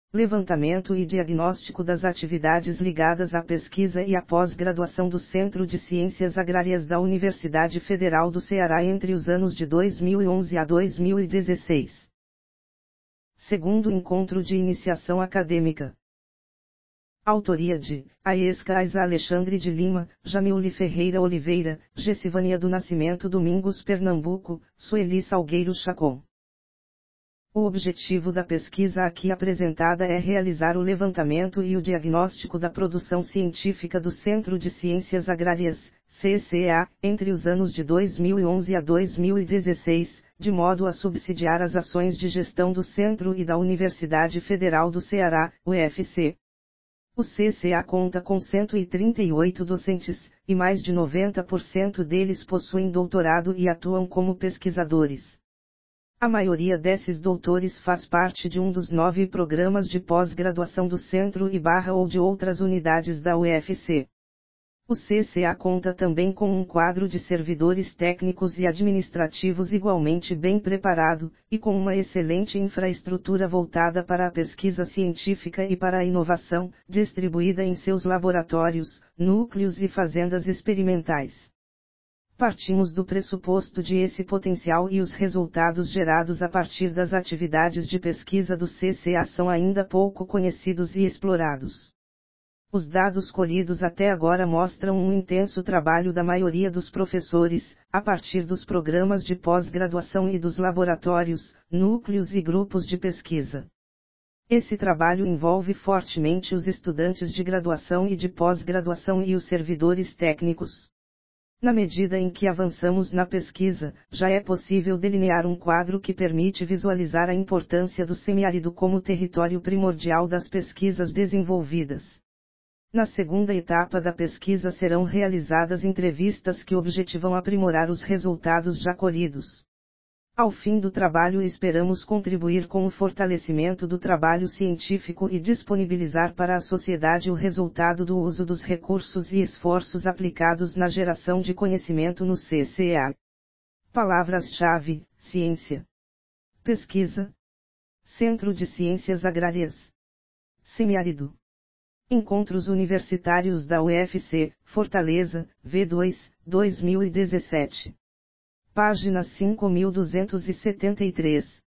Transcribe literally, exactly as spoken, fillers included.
levantamento e diagnóstico das atividades ligadas à pesquisa e à pós-graduação do Centro de Ciências Agrárias da Universidade Federal do Ceará entre os anos de dois mil e onze a dois mil e dezesseis. Segundo encontro de iniciação acadêmica. Autoria de Aesca Aiza Alexandre de Lima, Jamile Ferreira Oliveira, Gessivânia do Nascimento Domingos Pernambuco, Sueli Salgueiro Chacon. O objetivo da pesquisa aqui apresentada é realizar o levantamento e o diagnóstico da produção científica do Centro de Ciências Agrárias, C C A, entre os anos de dois mil e onze a dois mil e dezesseis, de modo a subsidiar as ações de gestão do Centro e da Universidade Federal do Ceará, U F C. O C C A conta com cento e trinta e oito docentes, e mais de noventa por cento deles possuem doutorado e atuam como pesquisadores. A maioria desses doutores faz parte de um dos nove programas de pós-graduação do Centro e barra ou de outras unidades da U F C. O C C A conta também com um quadro de servidores técnicos e administrativos igualmente bem preparado, e com uma excelente infraestrutura voltada para a pesquisa científica e para a inovação, distribuída em seus laboratórios, núcleos e fazendas experimentais. Partimos do pressuposto de esse potencial e os resultados gerados a partir das atividades de pesquisa do C C A são ainda pouco conhecidos e explorados. Os dados colhidos até agora mostram um intenso trabalho da maioria dos professores, a partir dos programas de pós-graduação e dos laboratórios, núcleos e grupos de pesquisa. Esse trabalho envolve fortemente os estudantes de graduação e de pós-graduação e os servidores técnicos. Na medida em que avançamos na pesquisa, já é possível delinear um quadro que permite visualizar a importância do semiárido como território primordial das pesquisas desenvolvidas. Na segunda etapa da pesquisa serão realizadas entrevistas que objetivam aprimorar os resultados já colhidos. Ao fim do trabalho esperamos contribuir com o fortalecimento do trabalho científico e disponibilizar para a sociedade o resultado do uso dos recursos e esforços aplicados na geração de conhecimento no C C A. Palavras-chave: ciência, pesquisa, Centro de Ciências Agrárias, semiárido. Encontros Universitários da U F C, Fortaleza, V dois, dois mil e dezessete. Página cinco mil duzentos e setenta e três.